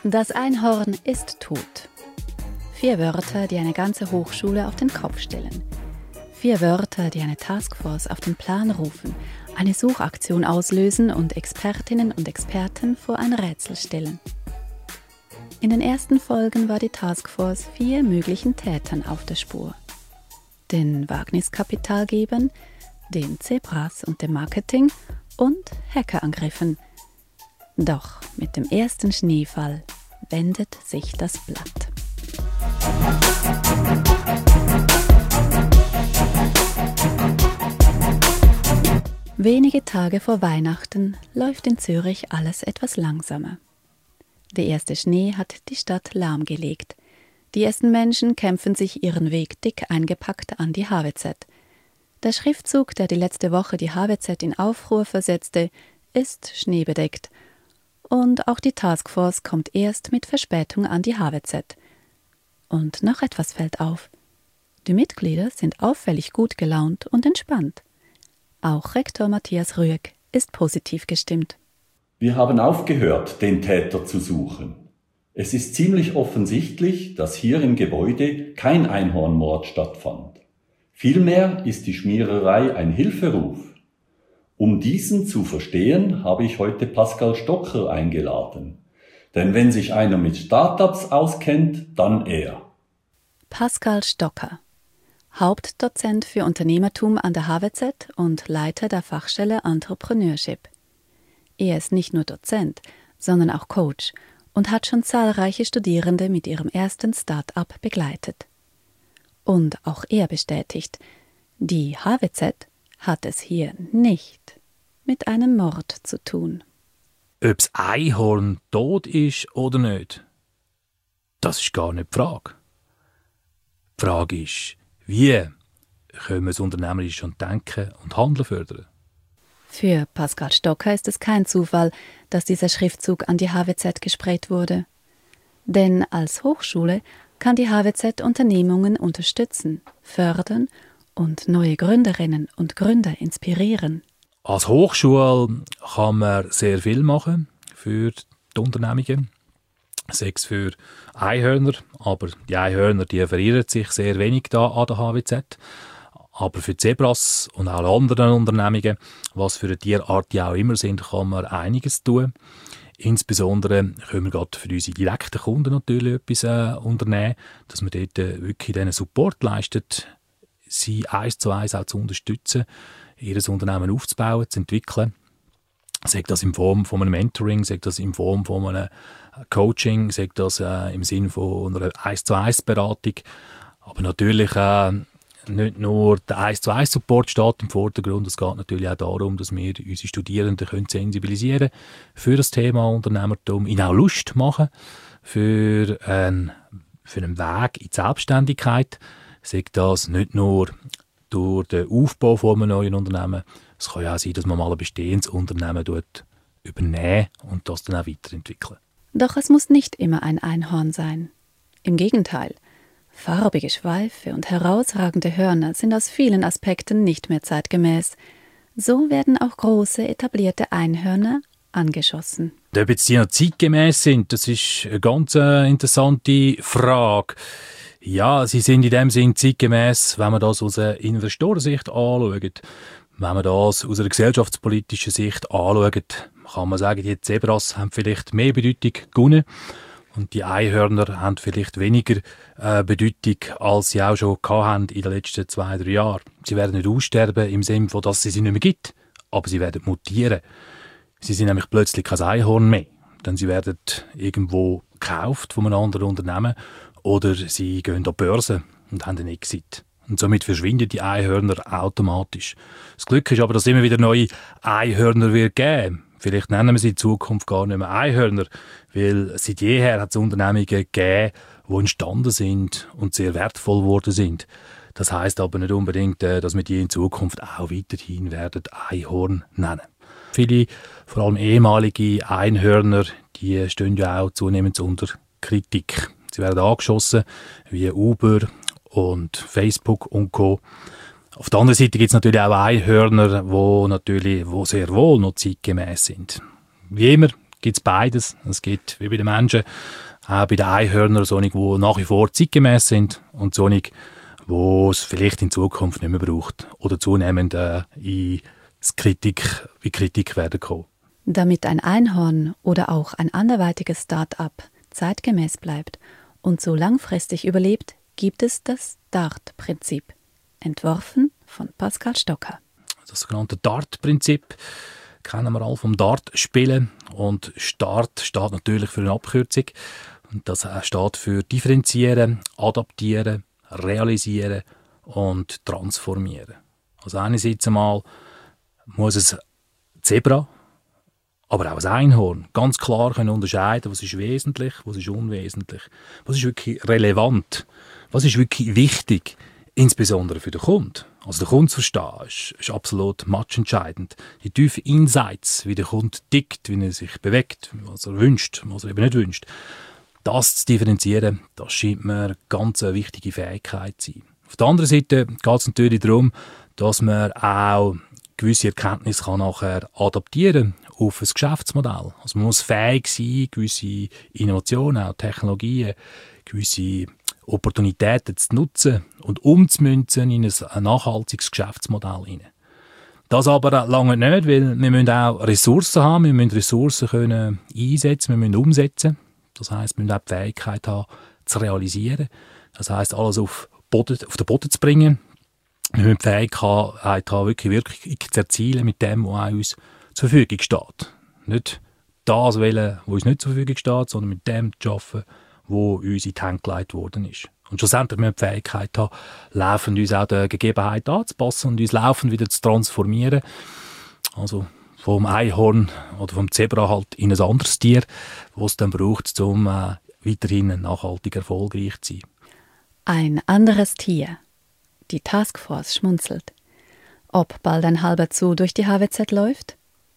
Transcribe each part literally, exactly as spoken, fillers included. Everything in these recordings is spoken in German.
Das Einhorn ist tot. Vier Wörter, die eine ganze Hochschule auf den Kopf stellen. Vier Wörter, die eine Taskforce auf den Plan rufen, eine Suchaktion auslösen und Expertinnen und Experten vor ein Rätsel stellen. In den ersten Folgen war die Taskforce vier möglichen Tätern auf der Spur. Den Wagniskapitalgebern, den Zebras und dem Marketing und Hackerangriffen. Doch mit dem ersten Schneefall wendet sich das Blatt. Wenige Tage vor Weihnachten läuft in Zürich alles etwas langsamer. Der erste Schnee hat die Stadt lahmgelegt. Die ersten Menschen kämpfen sich ihren Weg dick eingepackt an die H W Z. Der Schriftzug, der die letzte Woche die H W Z in Aufruhr versetzte, ist schneebedeckt. Und auch die Taskforce kommt erst mit Verspätung an die H W Z. Und noch etwas fällt auf. Die Mitglieder sind auffällig gut gelaunt und entspannt. Auch Rektor Matthias Rüegg ist positiv gestimmt. Wir haben aufgehört, den Täter zu suchen. Es ist ziemlich offensichtlich, dass hier im Gebäude kein Einhornmord stattfand. Vielmehr ist die Schmiererei ein Hilferuf. Um diesen zu verstehen, habe ich heute Pascal Stocker eingeladen. Denn wenn sich einer mit Startups auskennt, dann er. Pascal Stocker, Hauptdozent für Unternehmertum an der H W Z und Leiter der Fachstelle Entrepreneurship. Er ist nicht nur Dozent, sondern auch Coach und hat schon zahlreiche Studierende mit ihrem ersten Start-up begleitet. Und auch er bestätigt, die H W Z hat es hier nicht mit einem Mord zu tun. Ob das Einhorn tot ist oder nicht, das ist gar nicht die Frage. Die Frage ist, wie können wir das unternehmerisch und Denken und Handeln fördern? Für Pascal Stocker ist es kein Zufall, dass dieser Schriftzug an die H W Z gesprayt wurde. Denn als Hochschule kann die H W Z Unternehmungen unterstützen, fördern und neue Gründerinnen und Gründer inspirieren. Als Hochschule kann man sehr viel machen für die Unternehmungen. Sei es für Einhörner, aber die Einhörner die verirren sich sehr wenig da an der H W Z. Aber für Zebras und auch andere Unternehmungen, was für eine Tierart die auch immer sind, kann man einiges tun. Insbesondere können wir gerade für unsere direkten Kunden natürlich etwas äh, unternehmen, dass man dort äh, wirklich denen Support leistet, sie eins zu eins auch zu unterstützen, ihr Unternehmen aufzubauen, zu entwickeln. Sei das in Form von einem Mentoring, sei das in Form von einem Coaching, sei das äh, im Sinne von einer eins zu eins Beratung. Aber natürlich äh, nicht nur der eins zu eins Support steht im Vordergrund, es geht natürlich auch darum, dass wir unsere Studierenden können sensibilisieren für das Thema Unternehmertum, ihnen auch Lust machen für, ein, für einen Weg in die Selbstständigkeit. Sei das nicht nur durch den Aufbau von einem neuen Unternehmen, es kann ja auch sein, dass man mal ein bestehendes Unternehmen übernehmen und das dann auch weiterentwickeln. Doch es muss nicht immer ein Einhorn sein. Im Gegenteil. Farbige Schweife und herausragende Hörner sind aus vielen Aspekten nicht mehr zeitgemäß. So werden auch große, etablierte Einhörner angeschossen. Ob jetzt die noch zeitgemäß sind, das ist eine ganz äh, interessante Frage. Ja, sie sind in dem Sinn zeitgemäß, wenn man das aus einer Investorensicht anschaut. Wenn man das aus einer gesellschaftspolitischen Sicht anschaut, kann man sagen, die Zebras haben vielleicht mehr Bedeutung gewonnen. Und die Einhörner haben vielleicht weniger äh, Bedeutung, als sie auch schon hatten in den letzten zwei, drei Jahren. Sie werden nicht aussterben im Sinne von, dass es sie nicht mehr gibt, aber sie werden mutieren. Sie sind nämlich plötzlich kein Einhorn mehr, denn sie werden irgendwo gekauft von einem anderen Unternehmen oder sie gehen an die Börse und haben einen Exit. Und somit verschwinden die Einhörner automatisch. Das Glück ist aber, dass es immer wieder neue Einhörner wird geben. Vielleicht nennen wir sie in Zukunft gar nicht mehr Einhörner, weil seit jeher hat es Unternehmungen gegeben, die entstanden sind und sehr wertvoll geworden sind. Das heisst aber nicht unbedingt, dass wir die in Zukunft auch weiterhin werden Einhorn nennen. Viele, vor allem ehemalige Einhörner, die stehen ja auch zunehmend unter Kritik. Sie werden angeschossen, wie Uber und Facebook und Co. Auf der anderen Seite gibt es natürlich auch Einhörner, die natürlich, wo sehr wohl noch zeitgemäß sind. Wie immer gibt es beides. Es gibt, wie bei den Menschen, auch bei den Einhörnern solche, die nach wie vor zeitgemäß sind und solche, die es vielleicht in Zukunft nicht mehr braucht oder zunehmend äh, in Kritik, in Kritik werden kommen. Damit ein Einhorn oder auch ein anderweitiges Start-up zeitgemäß bleibt und so langfristig überlebt, gibt es das DART-Prinzip, entworfen von Pascal Stocker. Das sogenannte DART-Prinzip kennen wir alle vom Dart-Spielen. Und START steht natürlich für eine Abkürzung. Und das steht für differenzieren, adaptieren, realisieren und transformieren. Also einerseits einmal muss es Zebra, aber auch ein Einhorn ganz klar können unterscheiden, was ist wesentlich, was ist unwesentlich, was ist wirklich relevant, was ist wirklich wichtig, insbesondere für den Kunden. Also den Kunden zu verstehen, ist, ist absolut matchentscheidend. Die tiefen Insights, wie der Kunde tickt, wie er sich bewegt, was er wünscht, was er eben nicht wünscht. Das zu differenzieren, das scheint mir eine ganz wichtige Fähigkeit zu sein. Auf der anderen Seite geht es natürlich darum, dass man auch gewisse Erkenntnisse kann nachher adaptieren auf ein Geschäftsmodell. Also man muss fähig sein, gewisse Innovationen, auch Technologien, gewisse Opportunitäten zu nutzen und umzumünzen in ein nachhaltiges Geschäftsmodell hinein. Das aber lange nicht, weil wir müssen auch Ressourcen haben, wir müssen Ressourcen können einsetzen, wir müssen umsetzen. Das heisst, wir müssen auch die Fähigkeit haben, zu realisieren. Das heisst, alles auf, Boden, auf den Boden zu bringen. Wir müssen die Fähigkeit haben, wirklich Wirkung zu erzielen mit dem, was uns zur Verfügung steht. Nicht das wählen, was uns nicht zur Verfügung steht, sondern mit dem zu arbeiten, wo uns in die Hände gelegt worden ist. Und schlussendlich müssen wir die Fähigkeit haben, laufend uns auch der Gegebenheit anzupassen und uns laufend wieder zu transformieren. Also vom Einhorn oder vom Zebra halt in ein anderes Tier, das es dann braucht, um äh, weiterhin nachhaltig erfolgreich zu sein. Ein anderes Tier. Die Taskforce schmunzelt. Ob bald ein halber Zoo durch die H W Z läuft?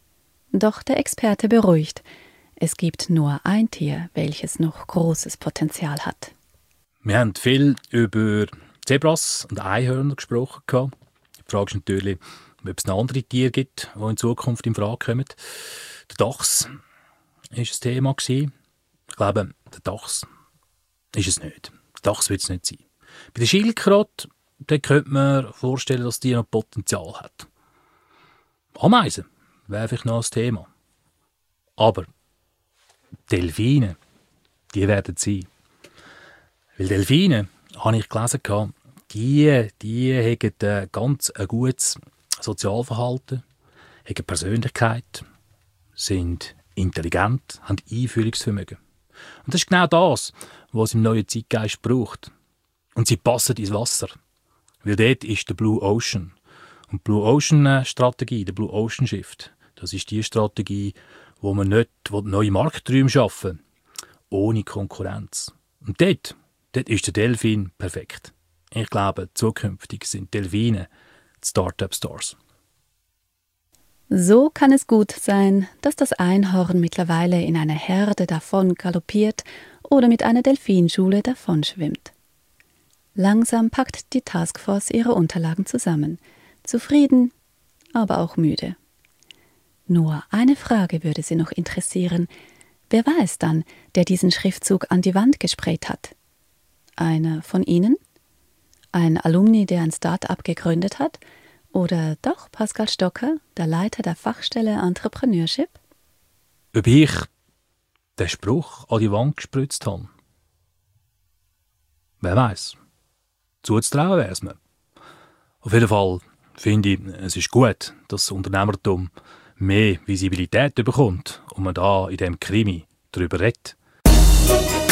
Doch der Experte beruhigt. Es gibt nur ein Tier, welches noch großes Potenzial hat. Wir haben viel über Zebras und Einhörner gesprochen. Die Frage ist natürlich, ob es noch andere Tiere gibt, die in Zukunft in Frage kommen. Der Dachs war ein Thema. Ich glaube, der Dachs ist es nicht. Der Dachs wird es nicht sein. Bei der Schildkröte könnte man vorstellen, dass die noch Potenzial hat. Ameisen wäre vielleicht noch ein Thema. Aber Delfine, die werden sein. Weil Delfine, habe ich gelesen, die, die haben ein ganz ein gutes Sozialverhalten, haben Persönlichkeit, sind intelligent, haben Einfühlungsvermögen. Und das ist genau das, was es im neuen Zeitgeist braucht. Und sie passen ins Wasser. Weil dort ist der Blue Ocean. Und die Blue Ocean Strategie, der Blue Ocean Shift, das ist die Strategie, wo man nicht wo neue Markträume schaffen, ohne Konkurrenz. Und dort, dort ist der Delfin perfekt. Ich glaube, zukünftig sind Delfine die Start-up-Stars. So kann es gut sein, dass das Einhorn mittlerweile in einer Herde davon galoppiert oder mit einer Delfinschule davonschwimmt. Langsam packt die Taskforce ihre Unterlagen zusammen, zufrieden, aber auch müde. Nur eine Frage würde sie noch interessieren. Wer war es dann, der diesen Schriftzug an die Wand gesprayt hat? Einer von Ihnen? Ein Alumni, der ein Start-up gegründet hat? Oder doch Pascal Stocker, der Leiter der Fachstelle Entrepreneurship? Ob ich den Spruch an die Wand gespritzt habe? Wer weiß? Zuzutrauen wäre es mir. Auf jeden Fall finde ich, es ist gut, dass das Unternehmertum mehr Visibilität bekommt und man da in diesem Krimi darüber redet.